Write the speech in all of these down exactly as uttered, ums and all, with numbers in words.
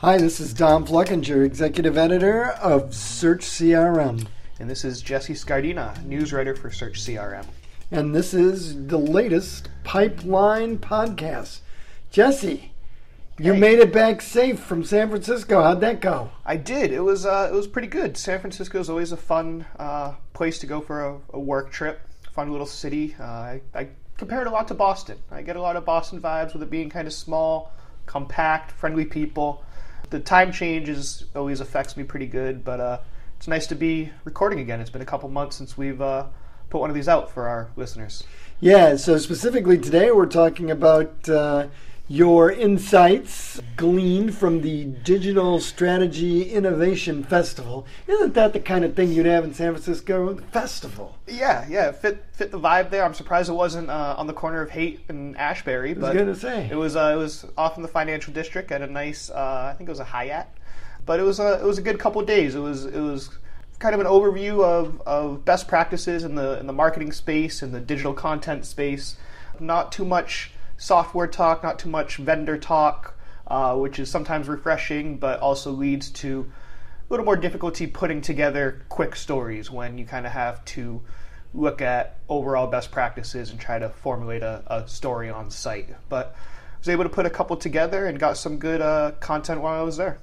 Hi, this is Don Fluckinger, Executive Editor of Search C R M. And this is Jesse Scardina, news writer for Search C R M. And this is the latest Pipeline podcast. Jesse, you Hey. made it back safe from San Francisco. How'd that go? I did. It was uh, it was pretty good. San Francisco is always a fun uh, place to go for a, a work trip. Fun little city. Uh, I, I compare it a lot to Boston. I get a lot of Boston vibes with it being kind of small, compact, friendly people. The time change is, always affects me pretty good, but uh, it's nice to be recording again. It's been a couple months since we've uh, put one of these out for our listeners. Yeah, so specifically today we're talking about uh, your insights gleaned from the Digital Strategy Innovation Festival. Isn't that the kind of thing you'd have in San Francisco? Festival. Yeah, yeah, it fit fit the vibe there. I'm surprised it wasn't uh, on the corner of Haight and Ashbury. I was but going to say. It was uh, it was off in the financial district at a nice, uh, I think it was a Hyatt. But it was a it was a good couple of days. It was it was kind of an overview of, of best practices in the in the marketing space, in the digital content space. Not too much software talk, not too much vendor talk, uh, which is sometimes refreshing, but also leads to a little more difficulty putting together quick stories when you kind of have to look at overall best practices and try to formulate a, a story on site. But I was able to put a couple together and got some good uh, content while I was there.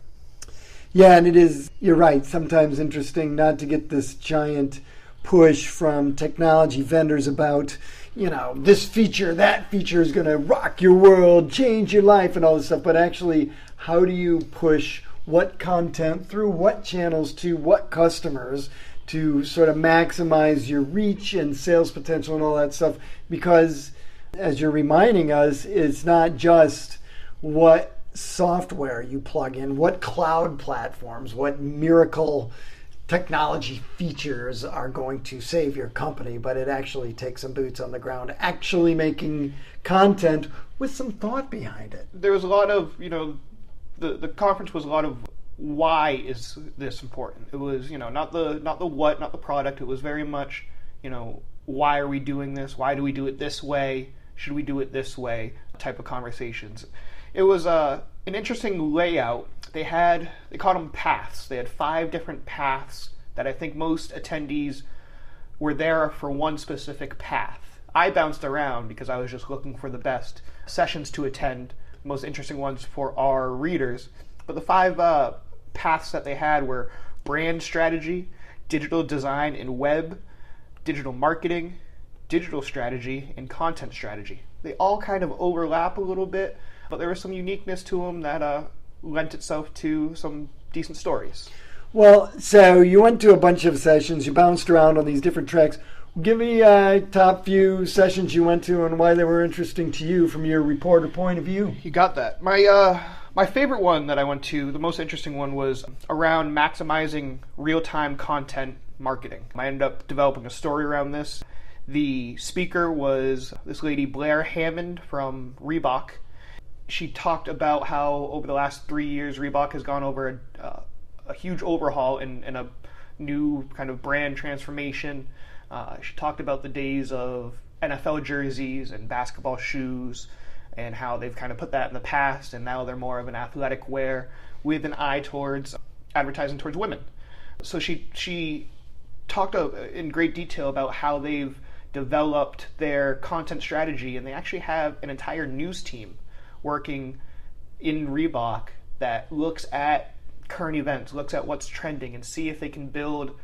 Yeah, and it is, you're right, sometimes interesting not to get this giant push from technology vendors about, you know, this feature, that feature is going to rock your world, change your life, and all this stuff. But actually, how do you push what content through what channels to what customers to sort of maximize your reach and sales potential and all that stuff? Because, as you're reminding us, it's not just what software you plug in, what cloud platforms, what miracle technology features are going to save your company, but it actually takes some boots on the ground, actually making content with some thought behind it. There was a lot of, you know, the, the conference was a lot of why is this important. It was, you know, not the not the what, not the product. It was very much, you know, why are we doing this? Why do we do it this way? Should we do it this way? Type of conversations. It was uh, an interesting layout. They had, they called them paths. They had five different paths that I think most attendees were there for one specific path. I bounced around because I was just looking for the best sessions to attend, most interesting ones for our readers. But the five uh, paths that they had were brand strategy, digital design and web, digital marketing, digital strategy, and content strategy. They all kind of overlap a little bit, but there was some uniqueness to them that uh, lent itself to some decent stories. Well, so you went to a bunch of sessions, you bounced around on these different tracks. Give me a top few sessions you went to and why they were interesting to you from your reporter point of view. You got that. My uh, my favorite one that I went to, the most interesting one, was around maximizing real-time content marketing. I ended up developing a story around this. The speaker was this lady, Blair Hammond from Reebok. She talked about how over the last three years, Reebok has gone over a, uh, a huge overhaul and, and a new kind of brand transformation. Uh, she talked about the days of N F L jerseys and basketball shoes and how they've kind of put that in the past and now they're more of an athletic wear with an eye towards advertising towards women. So she she talked in great detail about how they've developed their content strategy, and they actually have an entire news team working in Reebok that looks at current events, looks at what's trending, and see if they can build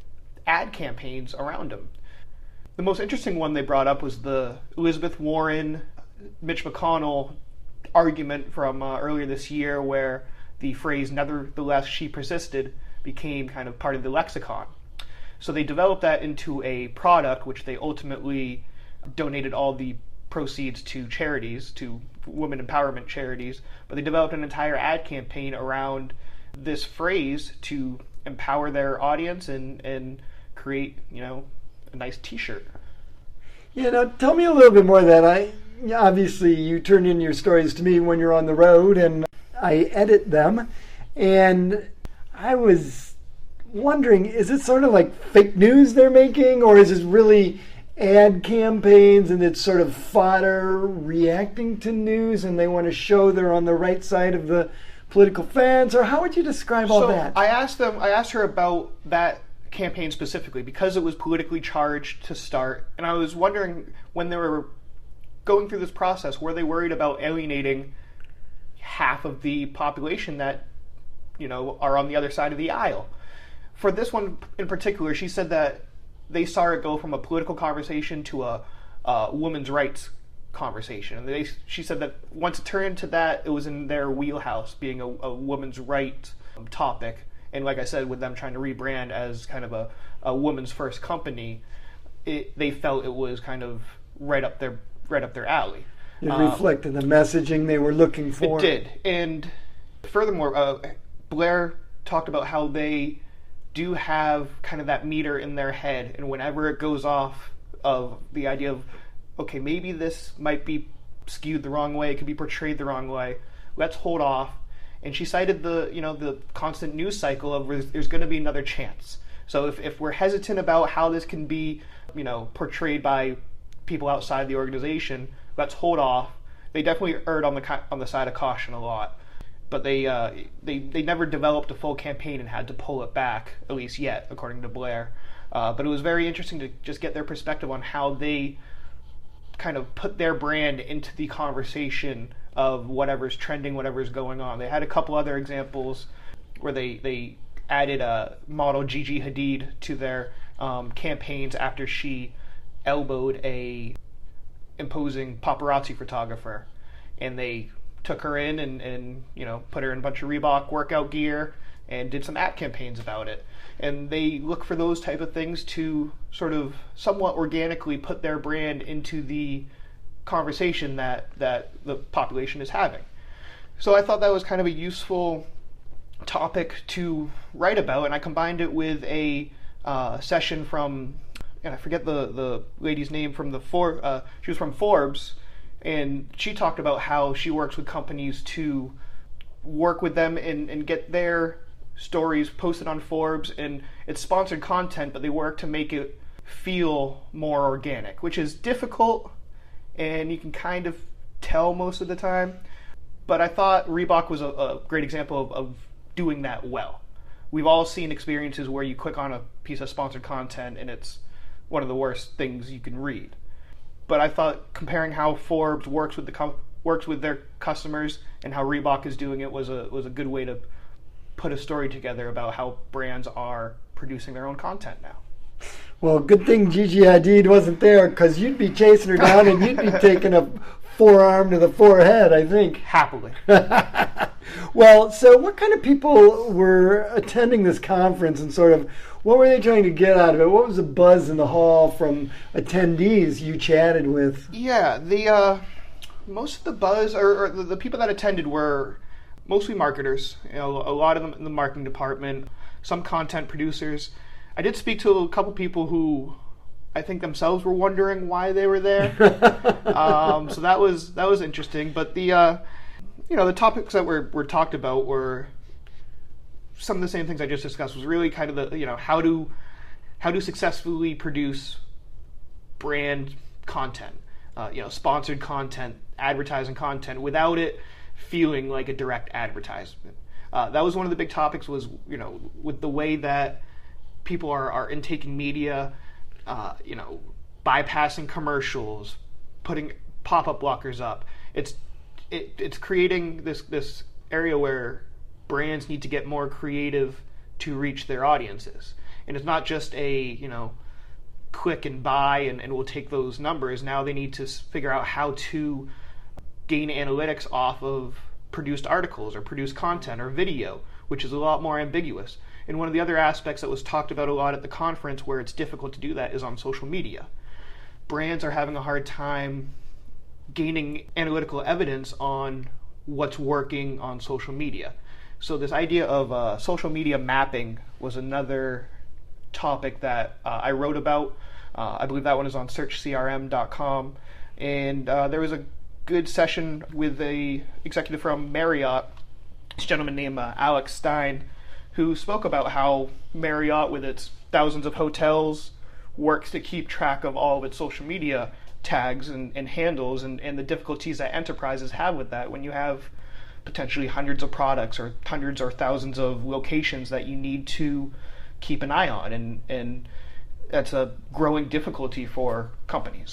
ad campaigns around them. The most interesting one they brought up was the Elizabeth Warren, Mitch McConnell argument from uh, earlier this year, where the phrase "nevertheless she persisted" became kind of part of the lexicon. So they developed that into a product, which they ultimately donated all the proceeds to charities, to women empowerment charities, but they developed an entire ad campaign around this phrase to empower their audience and, and create, you know, a nice t-shirt. Yeah, now tell me a little bit more of that. I obviously you turn in your stories to me when you're on the road and I edit them, and I was wondering, is it sort of like fake news they're making, or is it really ad campaigns and it's sort of fodder reacting to news and they want to show they're on the right side of the political fans, or how would you describe all so that? I asked them. I asked her about that campaign specifically because it was politically charged to start, and I was wondering when they were going through this process, were they worried about alienating half of the population that, you know, are on the other side of the aisle? For this one in particular, she said that they saw it go from a political conversation to a, a women's rights conversation. And they, she said that once it turned to that, it was in their wheelhouse, being a, a women's rights topic. And like I said, with them trying to rebrand as kind of a, a woman's first company, it, they felt it was kind of right up their right up their alley. It um, reflected the messaging they were looking for. It did. And furthermore, uh, Blair talked about how they do have kind of that meter in their head, and whenever it goes off of the idea of, okay, maybe this might be skewed the wrong way, it could be portrayed the wrong way, let's hold off. And she cited the, you know, the constant news cycle of there's, there's going to be another chance. So if, if we're hesitant about how this can be, you know, portrayed by people outside the organization, let's hold off. They definitely erred on the on the side of caution a lot, but they uh, they they never developed a full campaign and had to pull it back, at least yet, according to Blair. Uh, but it was very interesting to just get their perspective on how they kind of put their brand into the conversation of whatever's trending, whatever's going on. They had a couple other examples where they they added a model Gigi Hadid to their um, campaigns after she elbowed a imposing paparazzi photographer, and they took her in and, and you know put her in a bunch of Reebok workout gear and did some ad campaigns about it. And they look for those type of things to sort of somewhat organically put their brand into the conversation that that the population is having. So I thought that was kind of a useful topic to write about, and I combined it with a uh, session from, and I forget the, the lady's name from the For, uh, she was from Forbes, and she talked about how she works with companies to work with them and, and get their stories posted on Forbes, and it's sponsored content, but they work to make it feel more organic, which is difficult, and you can kind of tell most of the time. But I thought Reebok was a, a great example of, of doing that well. We've all seen experiences where you click on a piece of sponsored content and it's one of the worst things you can read. But I thought comparing how Forbes works with the com- works with their customers and how Reebok is doing it was a was a good way to put a story together about how brands are producing their own content now. Well, good thing Gigi Hadid wasn't there, because you'd be chasing her down and you'd be taking a forearm to the forehead, I think. Happily. Well, so what kind of people were attending this conference, and sort of what were they trying to get out of it? What was the buzz in the hall from attendees you chatted with? Yeah, the uh, most of the buzz, or, or the, the people that attended were mostly marketers. You know, a lot of them in the marketing department, some content producers. I did speak to a couple people who I think themselves were wondering why they were there. um, so that was that was interesting. But the uh, you know the topics that were, were talked about were some of the same things I just discussed. Was really kind of the you know how to how to successfully produce brand content, uh, you know sponsored content, advertising content without it feeling like a direct advertisement. Uh, that was one of the big topics. Was you know with the way that people are, are intaking media, uh, you know, bypassing commercials, putting pop-up blockers up. It's it, it's creating this this area where brands need to get more creative to reach their audiences. And it's not just a, you know, click and buy and, and we'll take those numbers. Now they need to figure out how to gain analytics off of produced articles or produced content or video, which is a lot more ambiguous. And one of the other aspects that was talked about a lot at the conference where it's difficult to do that is on social media. Brands are having a hard time gaining analytical evidence on what's working on social media. So this idea of uh, social media mapping was another topic that uh, I wrote about. Uh, I believe that one is on search C R M dot com. And uh, there was a good session with a executive from Marriott, this gentleman named uh, Alex Stein, who spoke about how Marriott, with its thousands of hotels, works to keep track of all of its social media tags and, and handles, and, and the difficulties that enterprises have with that when you have potentially hundreds of products or hundreds or thousands of locations that you need to keep an eye on, and and that's a growing difficulty for companies.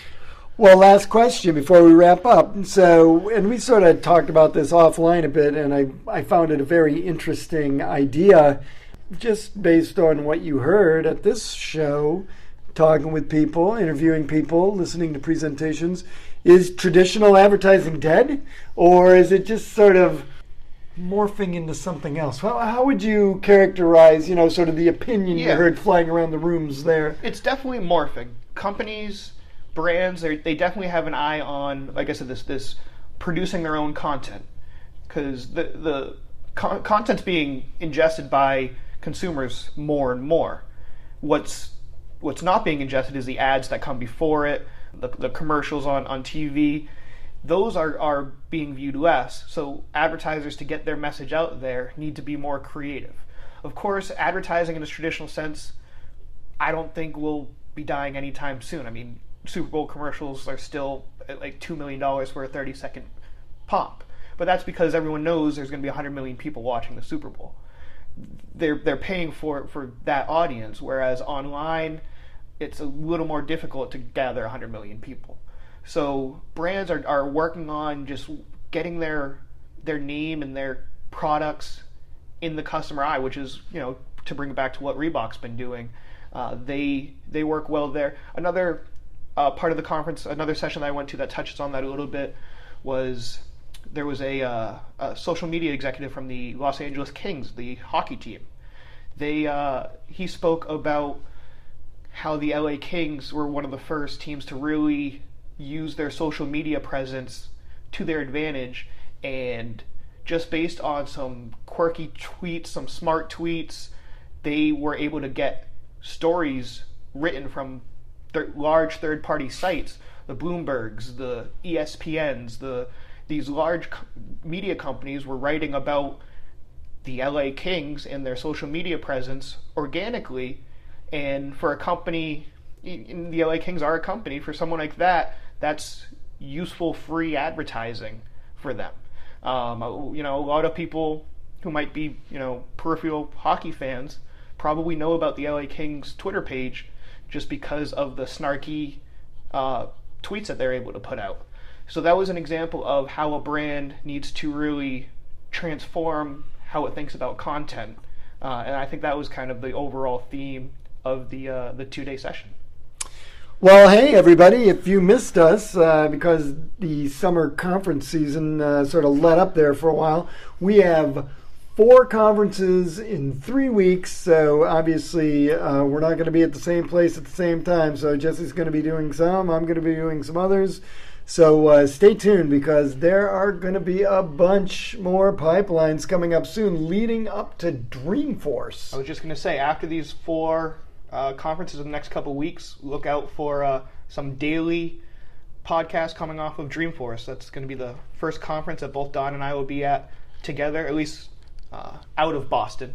Well, last question before we wrap up. So, and we sort of talked about this offline a bit, and I, I found it a very interesting idea, just based on what you heard at this show, talking with people, interviewing people, listening to presentations. Is traditional advertising dead, or is it just sort of morphing into something else? How, how would you characterize, you know, sort of the opinion yeah. you heard flying around the rooms there? It's definitely morphing. Companies, brands, they definitely have an eye on, like I said, this this producing their own content, because the the co- content's being ingested by consumers more and more. What's what's not being ingested is the ads that come before it, the, the commercials on, on T V. Those are, are being viewed less. So advertisers, to get their message out there, need to be more creative. Of course, advertising in its traditional sense, I don't think will be dying anytime soon. I mean, Super Bowl commercials are still at like two million dollars for a thirty second pop. But that's because everyone knows there's going to be one hundred million people watching the Super Bowl. They're they're paying for for that audience, whereas online it's a little more difficult to gather one hundred million people. So brands are, are working on just getting their their name and their products in the customer eye, which is, you know, to bring it back to what Reebok's been doing. Uh, they they work well there. Another uh, part of the conference, another session that I went to that touches on that a little bit, was there was a, uh, a social media executive from the Los Angeles Kings, the hockey team. They uh, he spoke about how the L A Kings were one of the first teams to really use their social media presence to their advantage, and just based on some quirky tweets, some smart tweets, they were able to get stories written from th- large third-party sites, the Bloombergs, the E S P Ns, the these large co- media companies were writing about the L A Kings and their social media presence organically. And for a company, and the L A Kings are a company, for someone like that, that's useful free advertising for them. Um, you know, a lot of people who might be, you know, peripheral hockey fans probably know about the L A Kings Twitter page just because of the snarky uh, tweets that they're able to put out. So that was an example of how a brand needs to really transform how it thinks about content. Uh, and I think that was kind of the overall theme of the uh, the two-day session. Well, hey, everybody, if you missed us, uh, because the summer conference season uh, sort of let up there for a while, we have four conferences in three weeks, so obviously uh, we're not going to be at the same place at the same time. So Jesse's going to be doing some, I'm going to be doing some others. So uh, stay tuned, because there are going to be a bunch more pipelines coming up soon, leading up to Dreamforce. I was just going to say, after these four uh, conferences in the next couple of weeks, look out for uh, some daily podcasts coming off of Dreamforce. That's going to be the first conference that both Don and I will be at together, at least uh, out of Boston.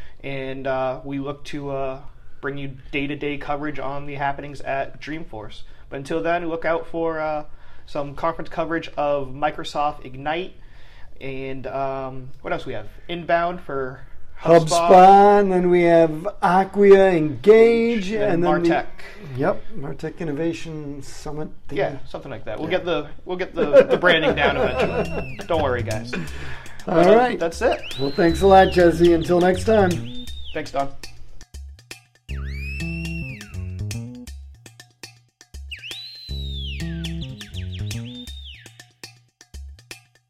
And uh, we look to uh, bring you day-to-day coverage on the happenings at Dreamforce. But until then, look out for Uh, some conference coverage of Microsoft Ignite, and um, what else we have? Inbound for HubSpot, HubSpot, and then we have Acquia Engage, and, and then Martech. The, yep, Martech Innovation Summit. Thing. Yeah, something like that. We'll yeah. get the we'll get the, the branding down eventually. Don't worry, guys. All but, right, uh, that's it. Well, thanks a lot, Jesse. Until next time. Thanks, Don.